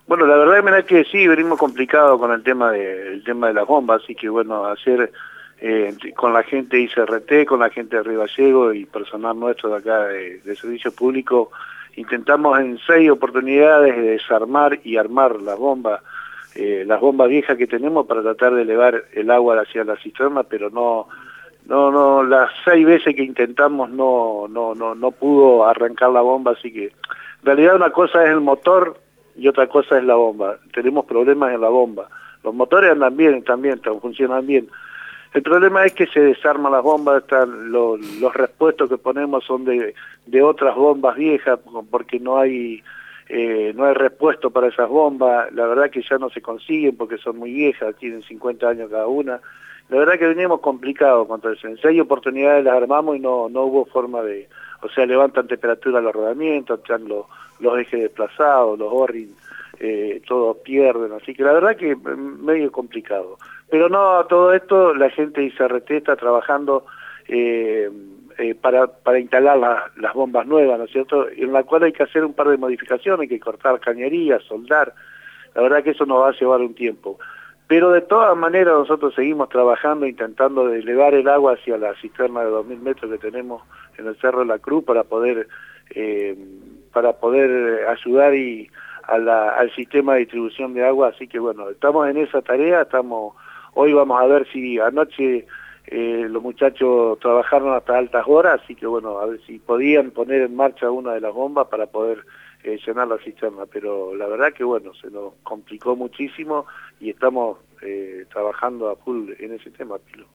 Bueno, la verdad es que sí, venimos complicados con el tema de las bombas, así que bueno, hacer con la gente ICRT, con la gente de Río Gallego y personal nuestro de acá de servicio público, intentamos en 6 oportunidades desarmar y armar las bombas viejas que tenemos para tratar de elevar el agua hacia la cisterna, pero no, las 6 veces que intentamos no pudo arrancar la bomba, así que en realidad una cosa es el motor y otra cosa es la bomba. Tenemos problemas en la bomba. Los motores andan bien, también funcionan bien. El problema es que se desarman las bombas, los repuestos que ponemos son de otras bombas viejas, porque no hay repuesto para esas bombas. La verdad que ya no se consiguen porque son muy viejas, tienen 50 años cada una. La verdad que venimos complicados contra eso. En 6 oportunidades las armamos y no hubo forma de... O sea, levantan temperatura los rodamientos, están los ejes desplazados, los O-ring, todos pierden. Así que la verdad que medio complicado. Pero no, todo esto la gente de ICRT está trabajando para instalar las bombas nuevas, ¿no es cierto? En la cual hay que hacer un par de modificaciones, hay que cortar cañerías, soldar. La verdad que eso nos va a llevar un tiempo. Pero de todas maneras nosotros seguimos trabajando, intentando de elevar el agua hacia la cisterna de 2000 metros que tenemos en el Cerro de la Cruz para poder ayudar al sistema de distribución de agua. Así que bueno, estamos en esa tarea, hoy vamos a ver si anoche los muchachos trabajaron hasta altas horas, así que bueno, a ver si podían poner en marcha una de las bombas para poder llenar la cisterna, pero la verdad que bueno, se nos complicó muchísimo y estamos trabajando a full en ese tema, Pilo.